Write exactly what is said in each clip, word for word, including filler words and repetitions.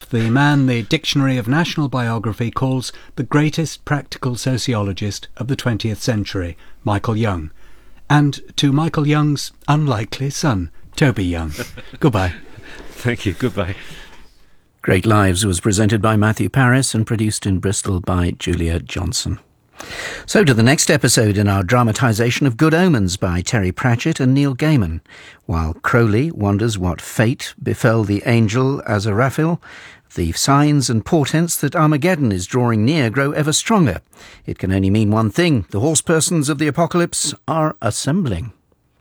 the man the Dictionary of National Biography calls the greatest practical sociologist of the twentieth century, Michael Young, and to Michael Young's unlikely son, Toby Young. Goodbye. Thank you, goodbye. Great Lives was presented by Matthew Paris and produced in Bristol by Julia Johnson. So to the next episode in our dramatisation of Good Omens by Terry Pratchett and Neil Gaiman. While Crowley wonders what fate befell the angel Aziraphale, the signs and portents that Armageddon is drawing near grow ever stronger. It can only mean one thing: the horse persons of the apocalypse are assembling.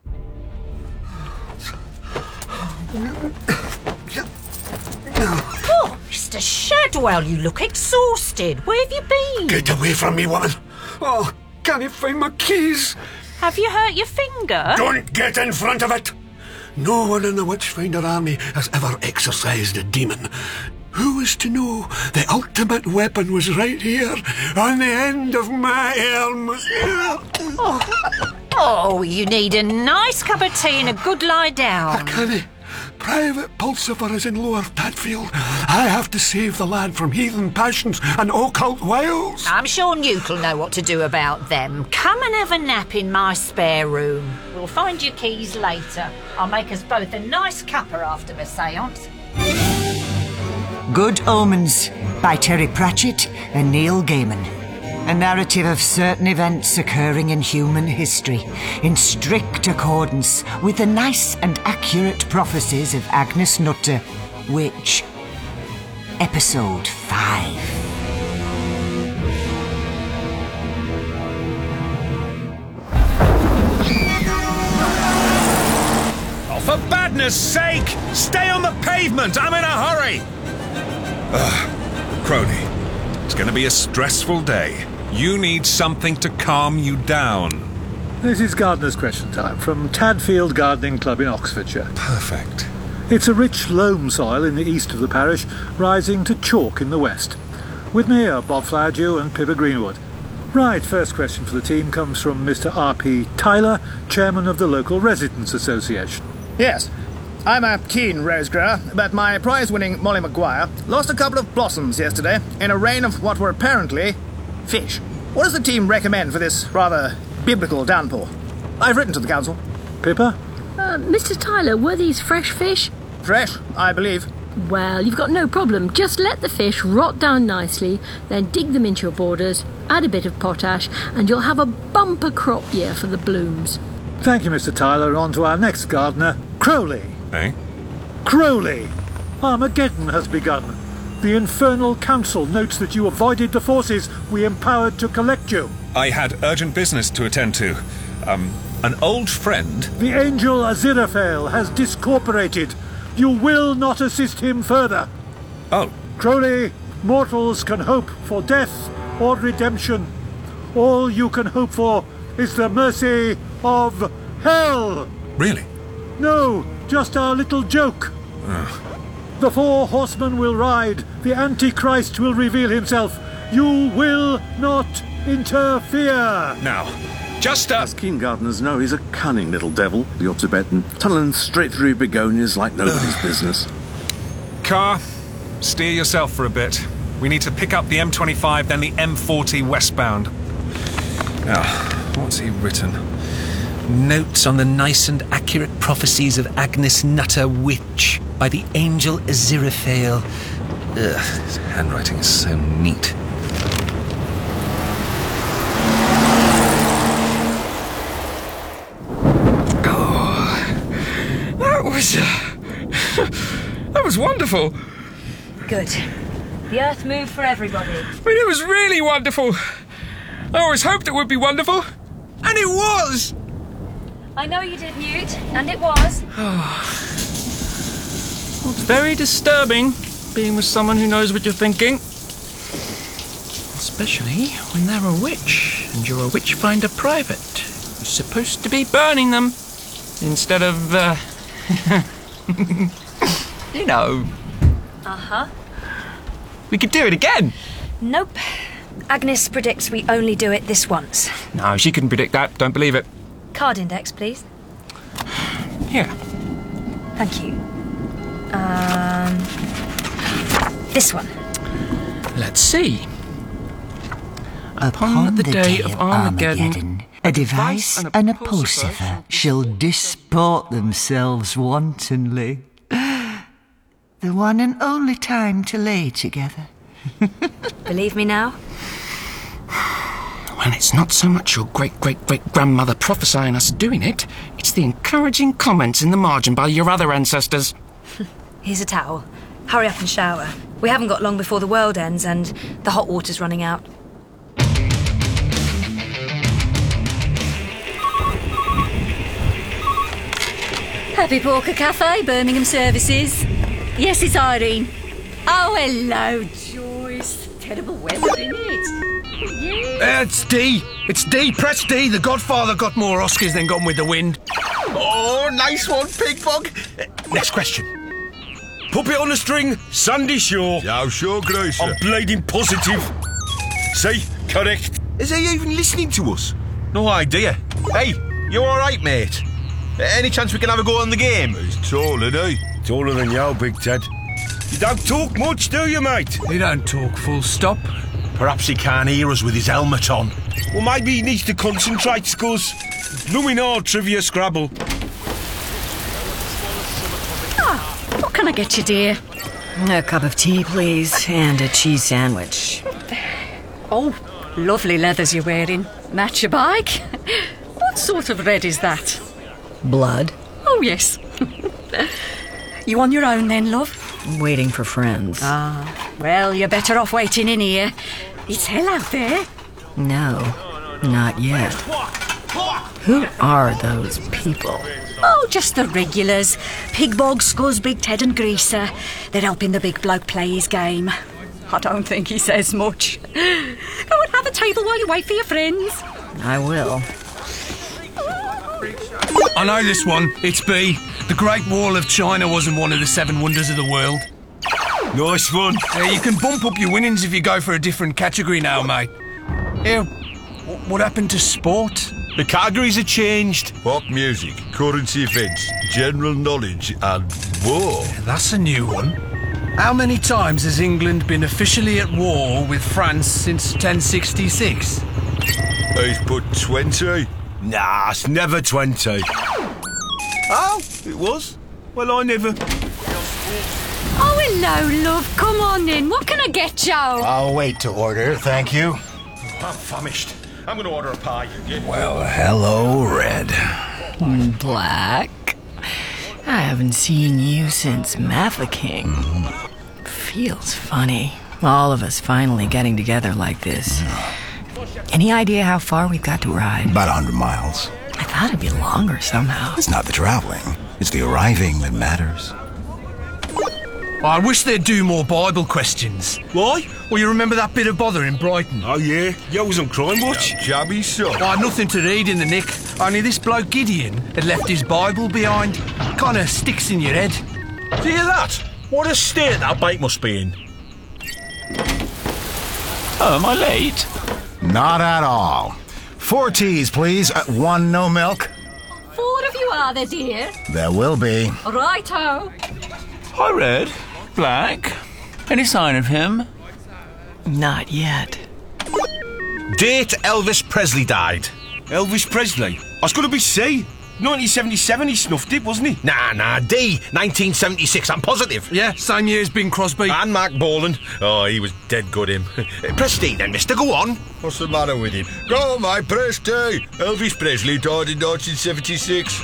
Oh, Mister Shadwell, you look exhausted. Where have you been? Get away from me, woman. Oh, can't you find my keys? Have you hurt your finger? Don't get in front of it. No one in the Witchfinder army has ever exorcised a demon. Who is to know the ultimate weapon was right here on the end of my arm? Oh, oh you need a nice cup of tea and a good lie down. I can't. Private Pulsifer is in Lower Tadfield. I have to save the lad from heathen passions and occult wiles. I'm sure Newt'll know what to do about them. Come and have a nap in my spare room. We'll find your keys later. I'll make us both a nice cuppa after the séance. Good Omens by Terry Pratchett and Neil Gaiman. A narrative of certain events occurring in human history, in strict accordance with the nice and accurate prophecies of Agnes Nutter, Witch. Episode five. Oh, for badness sake! Stay on the pavement! I'm in a hurry! Ugh, Crowley, it's going to be a stressful day. You need something to calm you down. This is Gardener's Question Time from Tadfield Gardening Club in Oxfordshire. Perfect. It's a rich loam soil in the east of the parish, rising to chalk in the west. With me are Bob Flowerdew and Pippa Greenwood. Right, first question for the team comes from Mister R P Tyler, chairman of the local Residents Association. Yes, I'm a keen rose grower, but my prize-winning Molly Maguire lost a couple of blossoms yesterday in a rain of what were apparently fish. What does the team recommend for this rather biblical downpour? I've written to the council. Pippa? Uh, Mister Tyler, were these fresh fish? Fresh, I believe. Well, you've got no problem. Just let the fish rot down nicely, then dig them into your borders, add a bit of potash, and you'll have a bumper crop year for the blooms. Thank you, Mister Tyler. On to our next gardener, Crowley. Eh? Crowley! Armageddon has begun. The Infernal Council notes that you avoided the forces we empowered to collect you. I had urgent business to attend to. Um, an old friend... The angel Aziraphale has discorporated. You will not assist him further. Oh. Crowley, mortals can hope for death or redemption. All you can hope for is the mercy of hell. Really? No, just our little joke. Ugh. The four horsemen will ride. The Antichrist will reveal himself. You will not interfere. Now, just uh... As keen gardeners know, he's a cunning little devil, your Tibetan, tunneling straight through begonias like nobody's business. Car, steer yourself for a bit. We need to pick up the M twenty-five, then the M forty westbound. Now, what's he written? Notes on the nice and accurate prophecies of Agnes Nutter, Witch, by the angel Aziraphale. Ugh, his handwriting is so neat. Oh, that was... Uh, that was wonderful. Good. The earth moved for everybody. I mean, it was really wonderful. I always hoped it would be wonderful. And it was! I know you did, Newt, and it was. It's very disturbing, being with someone who knows what you're thinking. Especially when they're a witch, and you're a witchfinder private, who's supposed to be burning them, instead of, uh... you know. Uh-huh. We could do it again. Nope. Agnes predicts we only do it this once. No, she couldn't predict that. Don't believe it. Card index, please. Here. Thank you. Um, This one. Let's see. Upon, Upon the, the day, day of Armageddon, Armageddon a device and a pulsifer shall disport themselves wantonly. The one and only time to lay together. Believe me now? Well, it's not so much your great-great-great-grandmother prophesying us doing it. It's the encouraging comments in the margin by your other ancestors. Here's a towel. Hurry up and shower. We haven't got long before the world ends and the hot water's running out. Happy Porker Cafe, Birmingham Services. Yes, it's Irene. Oh, hello, Joyce. Terrible weather, isn't it? Yeah. Uh, it's D. It's D. Press D. The Godfather got more Oscars than Gone with the Wind. Oh, nice one, Pigfog. Uh, next question. Puppet on the String, Sandy Shaw. Yeah, sure, Grace. I'm blading positive. See? Correct. Is he even listening to us? No idea. Hey, you all right, mate? Any chance we can have a go on the game? He's tall, isn't he? Taller than you, Big Ted. You don't talk much, do you, mate? He don't talk, full stop. Perhaps he can't hear us with his helmet on. Well, maybe he needs to concentrate, Scuzz. Blooming hard trivia Scrabble. Ah, what can I get you, dear? A cup of tea, please, and a cheese sandwich. Oh, lovely leathers you're wearing. Match your bike. What sort of red is that? Blood. Oh, yes. You on your own then, love? Waiting for friends. Ah, well, you're better off waiting in here. It's hell out there. No, not yet. Who are those people? Oh, just the regulars. Pigbog, Scuzz, Big Ted and Greaser. They're helping the big bloke play his game. I don't think he says much. Go and have a table while you wait for your friends. I will. I know this one. It's B. The Great Wall of China wasn't one of the seven wonders of the world. Nice one. Yeah, you can bump up your winnings if you go for a different category now, mate. Here, what happened to sport? The categories have changed. Pop music, currency events, general knowledge, and war. Yeah, that's a new one. How many times has England been officially at war with France since ten sixty-six? He's put twenty. Nah, it's never twenty. Oh, it was? Well, I never... Oh, hello, love. Come on in. What can I get you? I'll wait to order, thank you. I'm famished. I'm going to order a pie. Well, hello, Red. Black. I haven't seen you since Mafeking. Mm-hmm. Feels funny. All of us finally getting together like this. Any idea how far we've got to ride? About a hundred miles. I thought it'd be longer somehow. It's not the traveling. It's the arriving that matters. I wish they'd do more Bible questions. Why? Well, you remember that bit of bother in Brighton? Oh, yeah? You wasn't crying much? Yeah, jabby son. I had nothing to read in the nick. Only this bloke Gideon had left his Bible behind. Kinda sticks in your head. Do you hear that? What a state that bike must be in. Oh, am I late? Not at all. Four teas, please. Uh, one no milk. Four of you are there, dear? There will be. Righto. Hi, Red. Black. Any sign of him? Not yet. Date Elvis Presley died. Elvis Presley? I was going to be C. nineteen seventy-seven he snuffed it, wasn't he? Nah, nah, D. nineteen seventy-six, I'm positive. Yeah, same year as Bing Crosby. And Mark Bolan. Oh, he was dead good, him. Press D then, mister, go on. What's the matter with him? Go on, mate, press D. Elvis Presley died in nineteen seventy-six.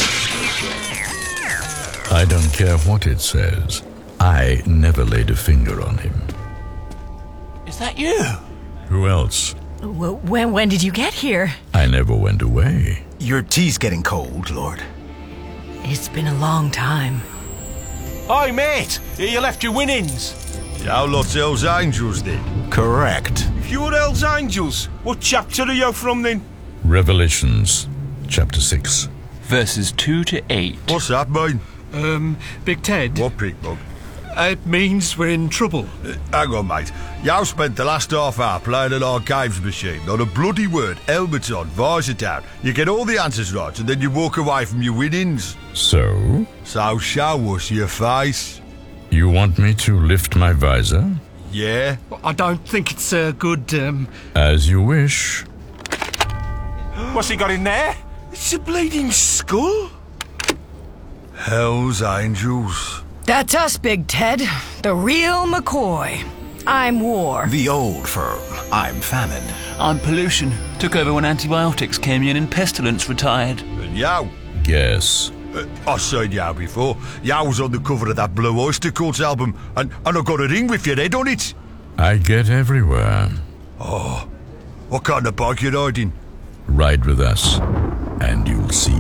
I don't care what it says. I never laid a finger on him. Is that you? Who else? Well, when, when did you get here? I never went away. Your tea's getting cold, Lord. It's been a long time. Hi, mate. You left your winnings. How lots Hell's Angels then? Correct. If you're Hell's Angels, what chapter are you from then? Revelations, chapter six. Verses two to eight. What's that mean? Um, Big Ted? What, Pigfog? It means we're in trouble. Uh, hang on, mate. You spent the last half hour playing an archives machine. Not a bloody word. Helmets on, visor down. You get all the answers right, and then you walk away from your winnings. So? So show us your face. You want me to lift my visor? Yeah? I don't think it's a good, um... As you wish. What's he got in there? It's a bleeding skull. Hell's Angels. That's us, Big Ted. The real McCoy. I'm War. The old firm. I'm Famine. I'm Pollution. Took over when antibiotics came in and Pestilence retired. And Yow? Yes. Uh, I've seen Yow before. Yow was on the cover of that Blue Oyster Cult album, and, and I've got a ring with your head on it. I get everywhere. Oh, what kind of bike you riding? Ride with us, and you'll see.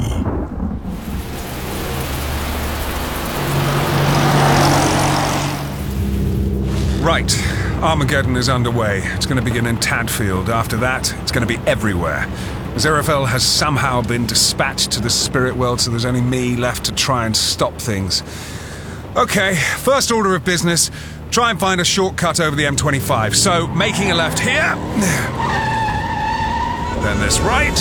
Right, Armageddon is underway. It's going to begin in Tadfield. After that, it's going to be everywhere. Aziraphale has somehow been dispatched to the spirit world, so there's only me left to try and stop things. Okay, first order of business, try and find a shortcut over the M twenty-five. So, making a left here, then this right,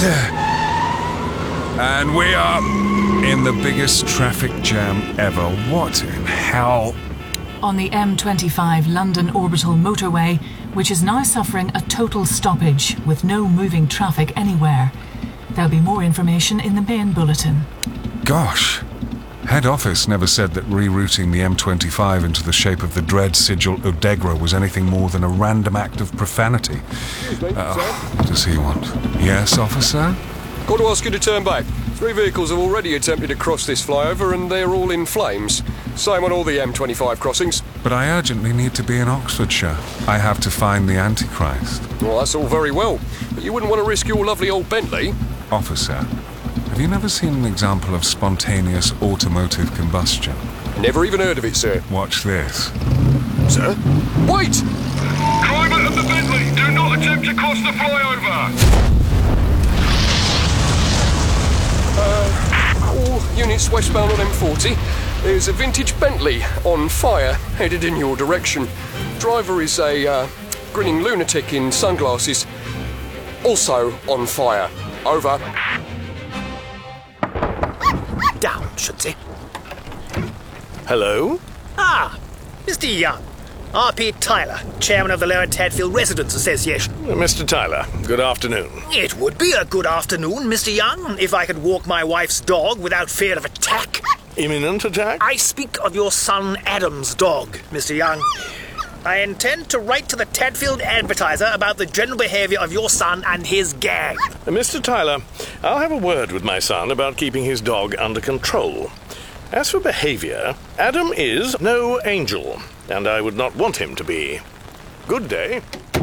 and we are in the biggest traffic jam ever. What in hell? On the M twenty-five London Orbital Motorway, which is now suffering a total stoppage with no moving traffic anywhere. There'll be more information in the main bulletin. Gosh, head office never said that rerouting the M twenty-five into the shape of the dread sigil Odegra was anything more than a random act of profanity. Uh, what does he want? Yes, officer? Got to ask you to turn back. Three vehicles have already attempted to cross this flyover and they're all in flames. Same on all the M twenty-five crossings. But I urgently need to be in Oxfordshire. I have to find the Antichrist. Well, that's all very well, but you wouldn't want to risk your lovely old Bentley. Officer, have you never seen an example of spontaneous automotive combustion? Never even heard of it, sir. Watch this. Sir? Wait! Climb out of the Bentley! Do not attempt to cross the flyover! Uh, all units westbound on M forty. There's a vintage Bentley on fire, headed in your direction. Driver is a uh, grinning lunatic in sunglasses, also on fire. Over. Down, Shooty. Hello? Ah, Mister Young. R P Tyler, chairman of the Lower Tadfield Residents Association. Mister Tyler, good afternoon. It would be a good afternoon, Mister Young, if I could walk my wife's dog without fear of attack. Imminent attack? I speak of your son Adam's dog, Mister Young. I intend to write to the Tadfield Advertiser about the general behaviour of your son and his gang. Uh, Mister Tyler, I'll have a word with my son about keeping his dog under control. As for behaviour, Adam is no angel, and I would not want him to be. Good day.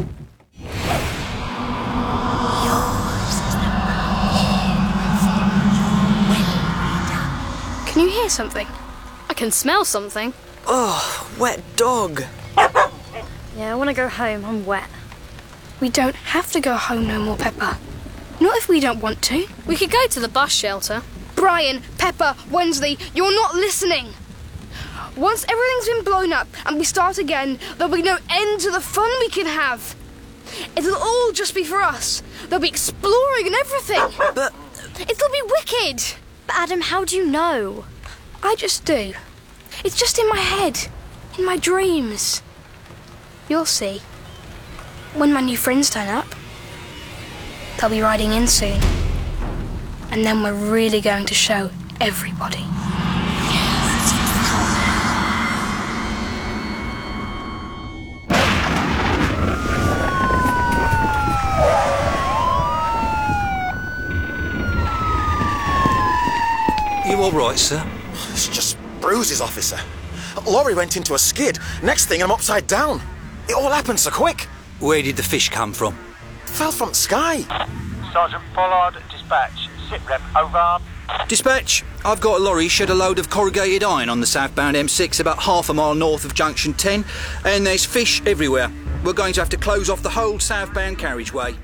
Can you hear something? I can smell something. Oh, wet dog. Yeah, I want to go home. I'm wet. We don't have to go home no more, Pepper. Not if we don't want to. We could go to the bus shelter. Brian, Pepper, Wednesday, you're not listening. Once everything's been blown up and we start again, there'll be no end to the fun we can have. It'll all just be for us. They'll be exploring and everything. But... It'll be wicked. But Adam, how do you know? I just do. It's just in my head. In my dreams. You'll see. When my new friends turn up, they'll be riding in soon. And then we're really going to show everybody. You all right, sir? It's just bruises, officer. Lorry went into a skid. Next thing, I'm upside down. It all happened so quick. Where did the fish come from? Fell from the sky. Sergeant Pollard, dispatch. Sit rep, over. Dispatch, I've got a lorry shed a load of corrugated iron on the southbound M six about half a mile north of Junction ten, and there's fish everywhere. We're going to have to close off the whole southbound carriageway.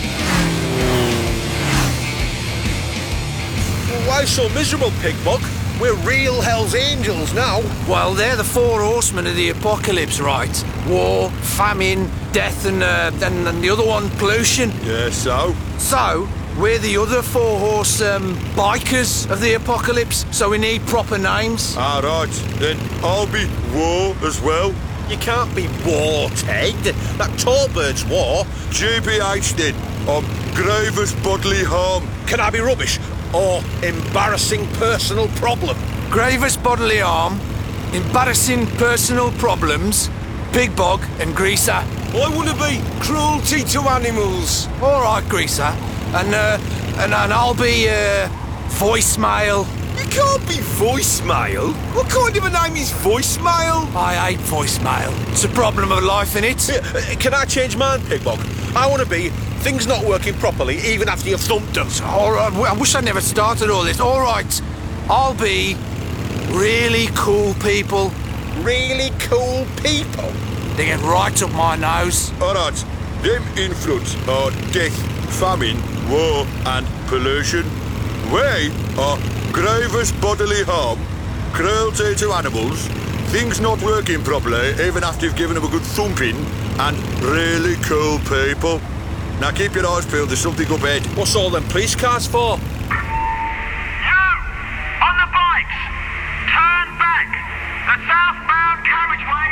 Why so miserable, pig bug? We're real Hell's Angels now. Well, they're the four horsemen of the apocalypse, right? War, famine, death, and, uh, and, and the other one, pollution. Yeah, so? So, we're the other four horse um, bikers of the apocalypse, so we need proper names. All right, then I'll be War as well. You can't be War, Ted. That Tallbird's War. G B H then. I'm gravest bodily harm. Can I be rubbish? Or embarrassing personal problem? Gravest bodily harm, embarrassing personal problems, Pig Bog and Greaser. I want to be cruelty to animals. All right, Greaser. And, uh, and, and I'll be, uh, voicemail. You can't be voicemail. What kind of a name is voicemail? I hate voicemail. It's a problem of life, innit? Yeah, can I change mine, Pig Bog? I want to be things not working properly even after you've thumped them. All right, I wish I never started all this. All right, I'll be really cool people. Really cool people? They get right up my nose. All right, them in front are death, famine, war and pollution. We are gravest bodily harm, cruelty to animals, things not working properly even after you've given them a good thumping, and really cool people. Now keep your eyes peeled, there's something up ahead. What's all them police cars for? You! On the bikes! Turn back! The southbound carriageway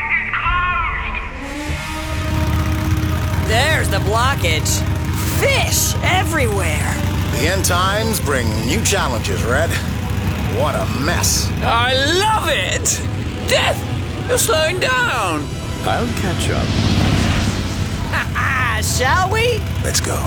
is closed! There's the blockage. Fish everywhere. The end times bring new challenges, Red. What a mess. I love it! Death, you're slowing down. I'll catch up. Shall we? Let's go.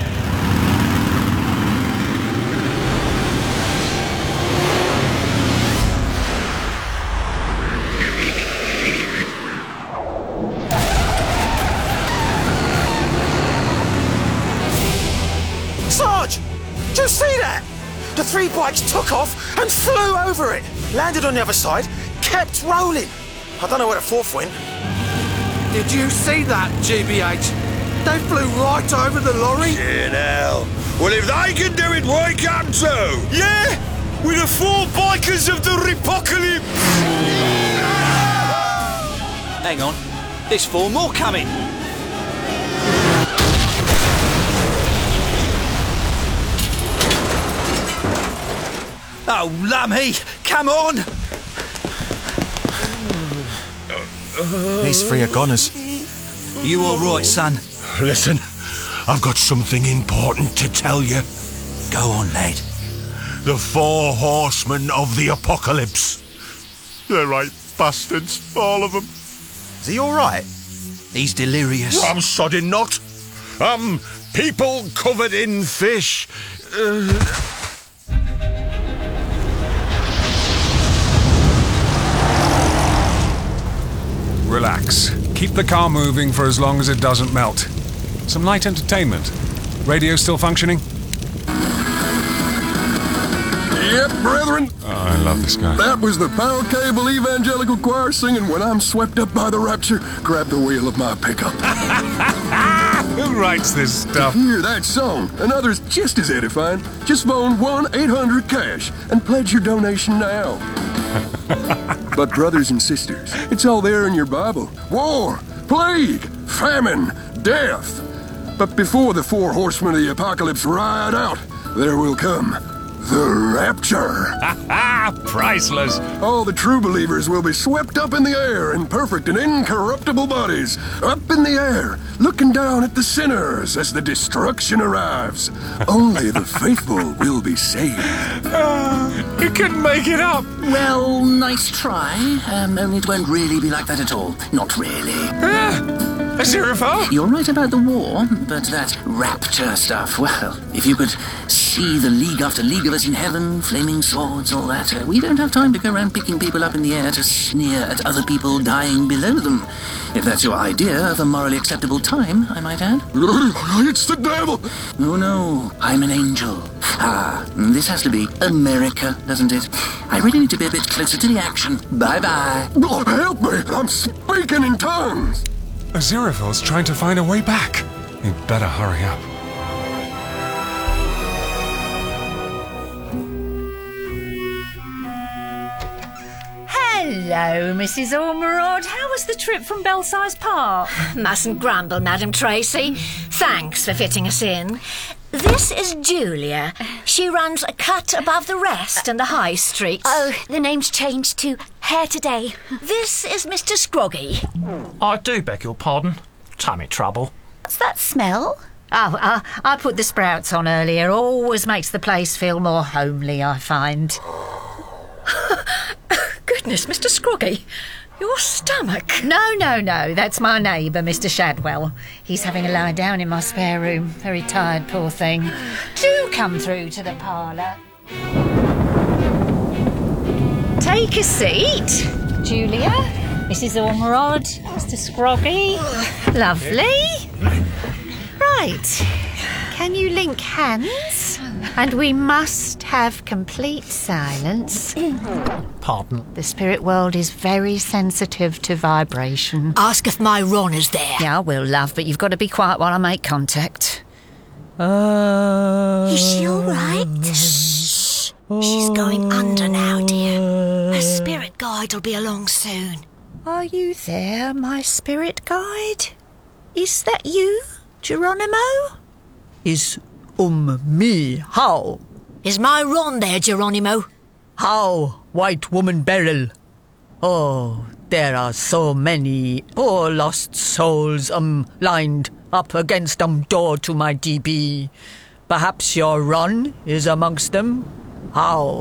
Sarge! Did you see that? The three bikes took off and flew over it. Landed on the other side, kept rolling. I don't know where the fourth went. Did you see that, G B H? They flew right over the lorry. Shit hell. Well, if they can do it, why can't too? Yeah! We're the four bikers of the Repocalypse! Hang on. There's four more coming. Oh, lummy! Come on! These three are goners. You all right, son? Listen, I've got something important to tell you. Go on, lad. The four horsemen of the apocalypse. They're right bastards, all of them. Is he all right? He's delirious. I'm sodding not. Um, people covered in fish. Uh... Relax. Keep the car moving for as long as it doesn't melt. Some light entertainment. Radio still functioning? Yep, brethren. Oh, I love this guy. That was the Power Cable Evangelical Choir singing When I'm Swept Up by the Rapture, grab the wheel of my pickup. Who writes this stuff? To hear that song and others just as edifying, just phone one eight hundred cash and pledge your donation now. But brothers and sisters, it's all there in your Bible. War, plague, famine, death. But before the four horsemen of the apocalypse ride out, there will come the rapture. Priceless. All the true believers will be swept up in the air in perfect and incorruptible bodies. Up in the air, looking down at the sinners as the destruction arrives. Only the faithful will be saved. Uh, you couldn't make it up. Well, nice try. Um, only it won't really be like that at all. Not really. Uh, Aziraphale? You're right about the war, but that rapture stuff, well, if you could see the league after league of us in heaven, flaming swords, all that, uh, we don't have time to go around picking people up in the air to sneer at other people dying below them. If that's your idea of a morally acceptable time, I might add. It's the devil! Oh no, I'm an angel. Ah, this has to be America, doesn't it? I really need to be a bit closer to the action. Bye-bye. Oh, help me! I'm speaking in tongues! Aziraphale's trying to find a way back. He'd better hurry up. Hello, Missus Ormerod. How was the trip from Belsize Park? Mustn't grumble, Madam Tracy. Thanks for fitting us in. This is Julia. She runs a cut above the rest in the high street. Oh, the name's changed to Hair Today. This is Mister Scroggy. I do beg your pardon. Tummy trouble. What's that smell? Oh, uh, I put the sprouts on earlier. Always makes the place feel more homely, I find. Goodness, Mister Scroggy. Your stomach? No, no, no. That's my neighbour, Mister Shadwell. He's having a lie down in my spare room. Very tired, poor thing. Do come through to the parlour. Take a seat. Julia, Missus Ormerod, Mister Scroggy. Lovely. Right. Can you link hands? And we must have complete silence. Pardon? The spirit world is very sensitive to vibration. Ask if my Ron is there. Yeah, I will, love, but you've got to be quiet while I make contact. Uh, is she all right? Shh. She's going under now, dear. Her spirit guide will be along soon. Are you there, my spirit guide? Is that you, Geronimo? Is um me how? Is my Ron there, Geronimo? How, White Woman Beryl? Oh, there are so many poor lost souls um lined up against um door to my D B. Perhaps your Ron is amongst them? How?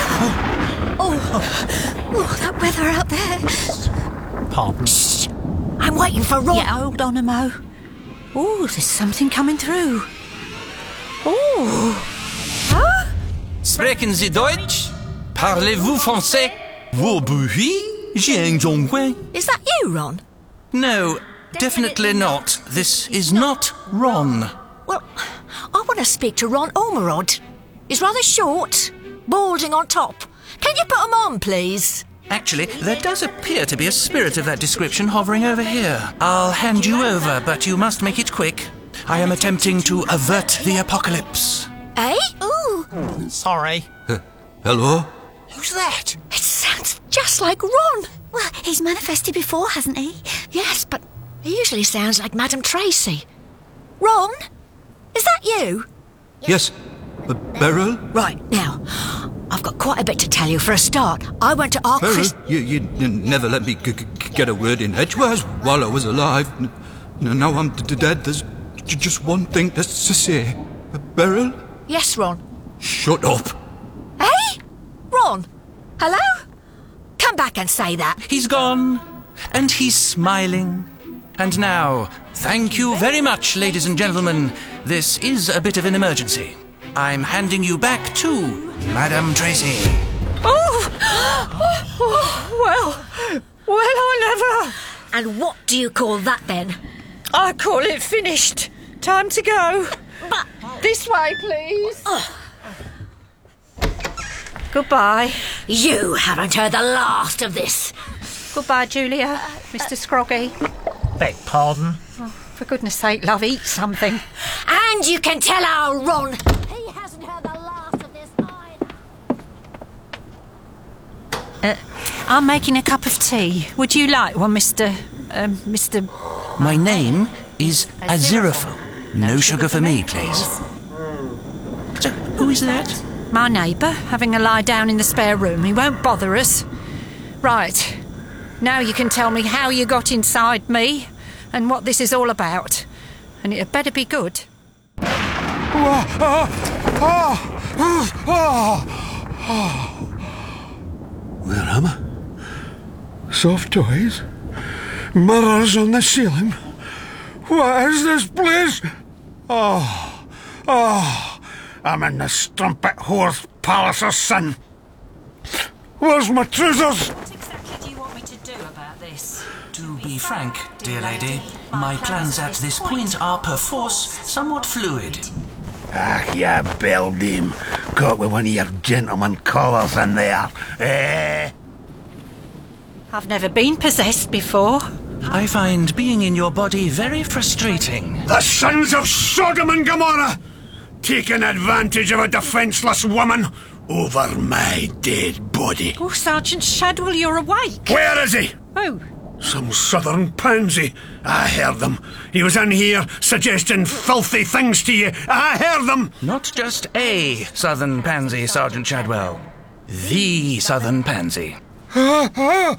oh, oh, that weather out there. Pardon? Shh. I'm waiting for Ron. Yeah, hold on a mo. Oh, there's something coming through. Oh. Huh? Sprechen Sie Deutsch? Parlez-vous français? Wo buhi? Jiang Zhonghui? Is that you, Ron? No, definitely not. This is not Ron. Well, I want to speak to Ron Ormerod. He's rather short, balding on top. Can you put him on, please? Actually, there does appear to be a spirit of that description hovering over here. I'll hand you over, but you must make it quick. I am attempting to avert the apocalypse. Eh? Ooh. Sorry. Uh, hello? Who's that? It sounds just like Ron. Well, he's manifested before, hasn't he? Yes, but he usually sounds like Madam Tracy. Ron? Is that you? Yes. Uh, Beryl? Right, now, I've got quite a bit to tell you. For a start, I went to our Beryl, Chris... you, you n- never let me g- g- get a word in edgewise while I was alive. N- now I'm d- dead. There's j- just one thing to, to say. Uh, Beryl? Yes, Ron. Shut up. Hey? Ron? Hello? Come back and say that. He's gone, and he's smiling. And now, thank you very much, ladies and gentlemen. This is a bit of an emergency. I'm handing you back to Madame Tracy. Oh! oh well, well, I never. And what do you call that then? I call it finished. Time to go. But this way, please. Oh. Goodbye. You haven't heard the last of this. Goodbye, Julia. Mister Scroggy. Beg pardon? Oh, for goodness sake, love, eat something. And you can tell our Ron. He hasn't heard the last of this either. Uh, I'm making a cup of tea. Would you like one, Mister... Um, Mister... My name is Aziraphale. No sugar for me, please. So, who is that? My neighbour, having a lie down in the spare room. He won't bother us. Right. Now you can tell me how you got inside me and what this is all about. And it had better be good. Where am I? Soft toys? Mirrors on the ceiling? What is this place? Oh, oh, I'm in the strumpet whore's palace of sin. Where's my trousers? What exactly do you want me to do about this? To be frank, dear lady, my plans at this point are perforce somewhat fluid. Ah, you beldame. Caught with one of your gentleman callers in there. Eh? I've never been possessed before. I find being in your body very frustrating. The sons of Sodom and Gomorrah! Taking advantage of a defenceless woman, over my dead body. Oh, Sergeant Shadwell, you're awake. Where is he? Oh. Some southern pansy. I heard them. He was in here suggesting filthy things to you. I heard them. Not just a southern pansy, Sergeant Shadwell. The southern pansy. Ah, ah.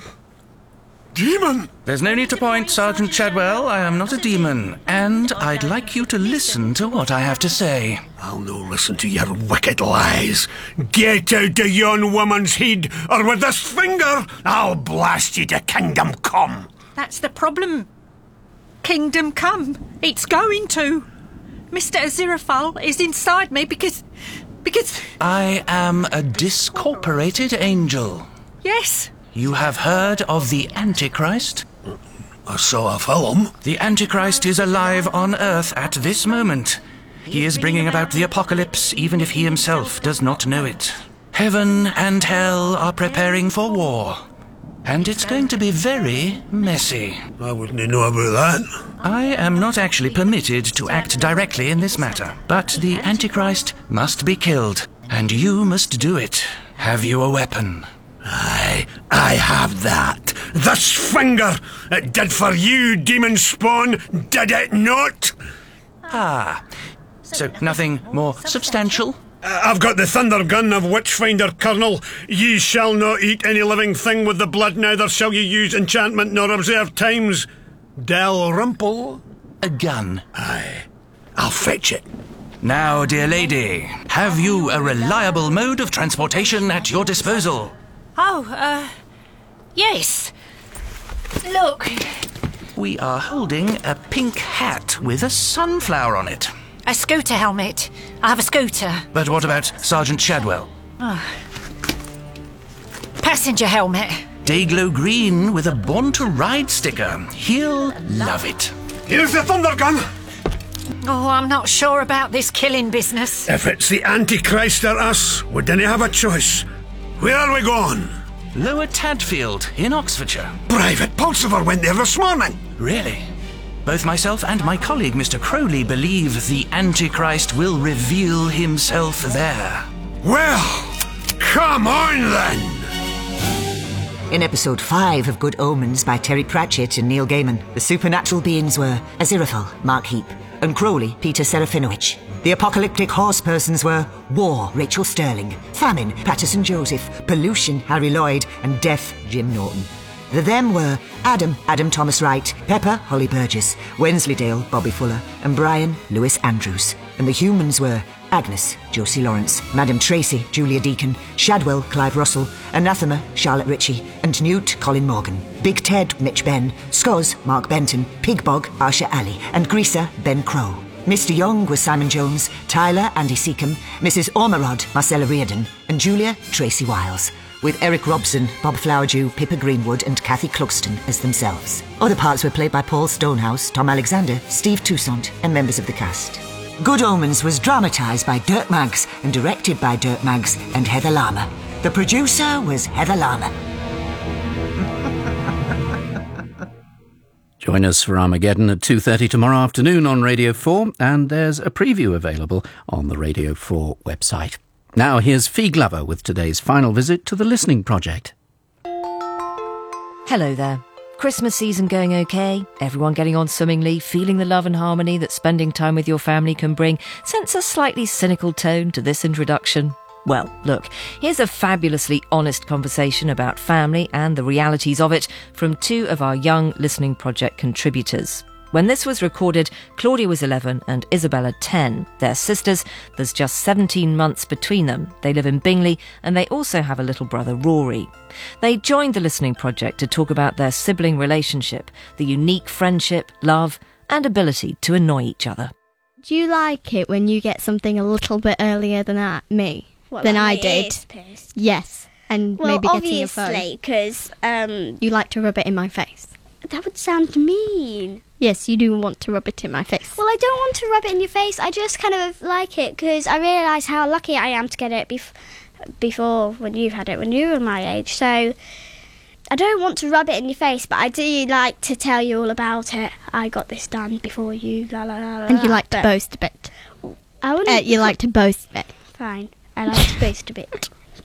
Demon! There's no need to point, Sergeant Shadwell. I am not a demon, and I'd like you to listen to what I have to say. I'll no listen to your wicked lies. Get out of yon woman's head, or with this finger, I'll blast you to kingdom come. That's the problem. Kingdom come. It's going to. Mister Aziraphale is inside me because... because... I am a discorporated angel. Yes. You have heard of the Antichrist? I saw a film. The Antichrist is alive on Earth at this moment. He is bringing about the apocalypse, even if he himself does not know it. Heaven and hell are preparing for war. And it's going to be very messy. I wouldn't know about that. I am not actually permitted to act directly in this matter, but the Antichrist must be killed, and you must do it. Have you a weapon? Aye, I have that. This finger! It did for you, demon spawn, did it not? Ah, so nothing more substantial? Uh, I've got the thunder gun of Witchfinder, Colonel. Ye shall not eat any living thing with the blood, neither shall ye use enchantment nor observe times. Dalrymple? A gun? Aye, I'll fetch it. Now, dear lady, have you a reliable mode of transportation at your disposal? Oh, uh... yes. Look. We are holding a pink hat with a sunflower on it. A scooter helmet. I have a scooter. But what about Sergeant Shadwell? Oh. Passenger helmet. Dayglow green with a Born to Ride sticker. He'll love it. Here's the thunder gun. Oh, I'm not sure about this killing business. If it's the Antichrist or us, we didn't have a choice. Where are we going? Lower Tadfield, in Oxfordshire. Private Pulsifer went there this morning. Really? Both myself and my colleague, Mister Crowley, believe the Antichrist will reveal himself there. Well, come on then! In episode five of Good Omens by Terry Pratchett and Neil Gaiman, the supernatural beings were Aziraphale, Mark Heap, and Crowley, Peter Serafinowicz. The apocalyptic horse persons were War, Rachel Sterling, Famine, Patterson Joseph, Pollution, Harry Lloyd, and Death, Jim Norton. The them were Adam, Adam Thomas Wright, Pepper, Holly Burgess, Wensleydale, Bobby Fuller, and Brian, Lewis Andrews. And the humans were Agnes, Josie Lawrence, Madam Tracy, Julia Deacon, Shadwell, Clive Russell, Anathema, Charlotte Ritchie, and Newt, Colin Morgan, Big Ted, Mitch Benn, Skoz, Mark Benton, Pigbog, Arsha Ali, and Greaser, Ben Crow. Mister Young was Simon Jones, Tyler, Andy Seacombe, Missus Ormerod, Marcella Reardon, and Julia, Tracy Wiles, with Eric Robson, Bob Flowerdew, Pippa Greenwood, and Kathy Cluxton as themselves. Other parts were played by Paul Stonehouse, Tom Alexander, Steve Toussaint, and members of the cast. Good Omens was dramatised by Dirk Maggs and directed by Dirk Maggs and Heather Lama. The producer was Heather Lama. Join us for Armageddon at two thirty tomorrow afternoon on Radio four, and there's a preview available on the Radio four website. Now here's Fee Glover with today's final visit to the Listening Project. Hello there. Christmas season going okay? Everyone getting on swimmingly, feeling the love and harmony that spending time with your family can bring? Sense a slightly cynical tone to this introduction? Well, look, here's a fabulously honest conversation about family and the realities of it from two of our young Listening Project contributors. When this was recorded, Claudia was eleven and Isabella ten. They're sisters. There's just seventeen months between them. They live in Bingley and they also have a little brother, Rory. They joined the Listening Project to talk about their sibling relationship, the unique friendship, love and ability to annoy each other. Do you like it when you get something a little bit earlier than I, me? What, than like I did? Yes. And well, maybe getting your phone. obviously, because... Um, you like to rub it in my face. That would sound mean. Yes, you do want to rub it in my face. Well, I don't want to rub it in your face. I just kind of like it because I realise how lucky I am to get it bef- before when you've had it, when you were my age. So I don't want to rub it in your face, but I do like to tell you all about it. I got this done before you, la la la la. And you like to boast a bit. I wouldn't... Uh, you like to boast a bit. Fine. I like to boast a bit.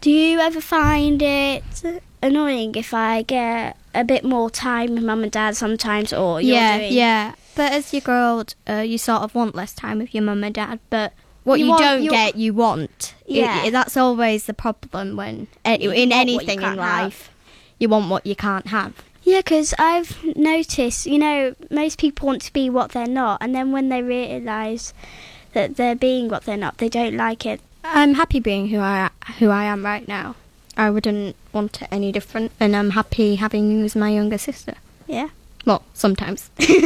Do you ever find it annoying if I get a bit more time with Mum and Dad sometimes, or you're yeah, doing... yeah. But as you grow old, uh, you sort of want less time with your Mum and Dad, but what you, You you want- don't you- get, you want. Yeah. It- it- that's always the problem when uh, You in want what you anything in can't have. life. You want what you can't have. Yeah, because I've noticed, you know, most people want to be what they're not, and then when they realise that they're being what they're not, they don't like it. I'm happy being who I who I am right now. I wouldn't want it any different, and I'm happy having you as my younger sister. Yeah. Well, sometimes.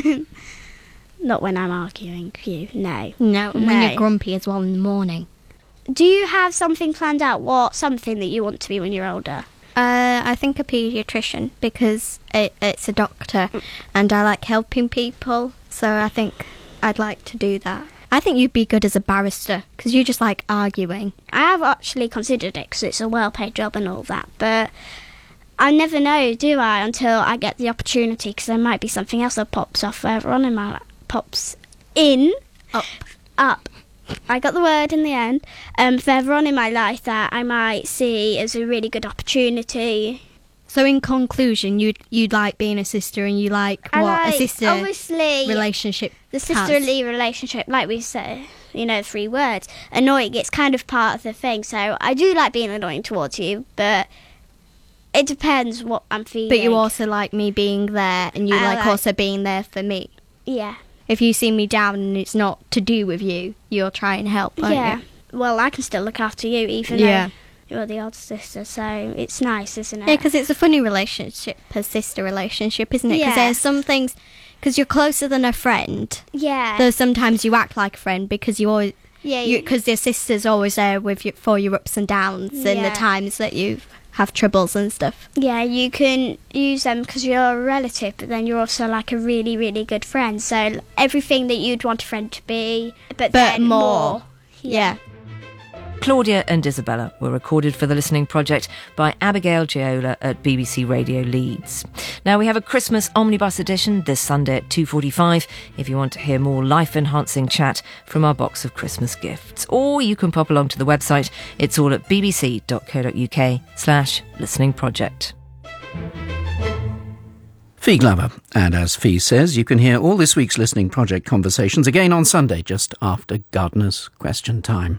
Not when I'm arguing with you, no. No, when No. you're grumpy as well in the morning. Do you have something planned out? What something that you want to be when you're older? Uh, I think a paediatrician, because it, it's a doctor and I like helping people, so I think I'd like to do that. I think you'd be good as a barrister, because you just like arguing. I have actually considered it because it's a well-paid job and all that, but I never know, do I, until I get the opportunity, because there might be something else that pops off further on in my life. Pops in. Up. Up. I got the word in the end. Um, further on in my life that I might see as a really good opportunity. So in conclusion, you'd you'd like being a sister, and you like I what like, a sister obviously, relationship the has. sisterly relationship, like we say, you know, three words. Annoying, it's kind of part of the thing. So I do like being annoying towards you, but it depends what I'm feeling. But you also like me being there, and you I like, like- also being there for me. Yeah. If you see me down and it's not to do with you, you'll try and help, won't Yeah. you? Well, I can still look after you, even Yeah. though you're the older sister. So it's nice, isn't it? Yeah, because it's a funny relationship, a sister relationship, isn't it? Because Yeah. there's some things, because you're closer than a friend. Yeah. Though sometimes you act like a friend because you always, Yeah, you- because your sister's always there with you for your ups and downs and the Yeah. times that you have troubles and stuff. Yeah, you can use them because you're a relative, but then you're also like a really, really good friend. So everything that you'd want a friend to be, but, But then more. more. Yeah. Claudia and Isabella were recorded for the Listening Project by Abigail Giola at B B C Radio Leeds. Now we have a Christmas omnibus edition this Sunday at two forty-five if you want to hear more life-enhancing chat from our box of Christmas gifts. Or you can pop along to the website. It's all at bbc.co.uk slash listening project. Fee Glover. And as Fee says, you can hear all this week's Listening Project conversations again on Sunday, just after Gardener's Question Time.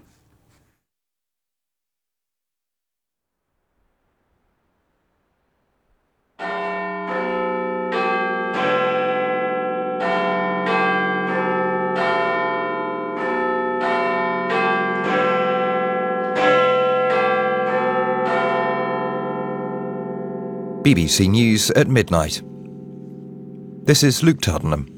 B B C News at midnight. This is Luke Tottenham.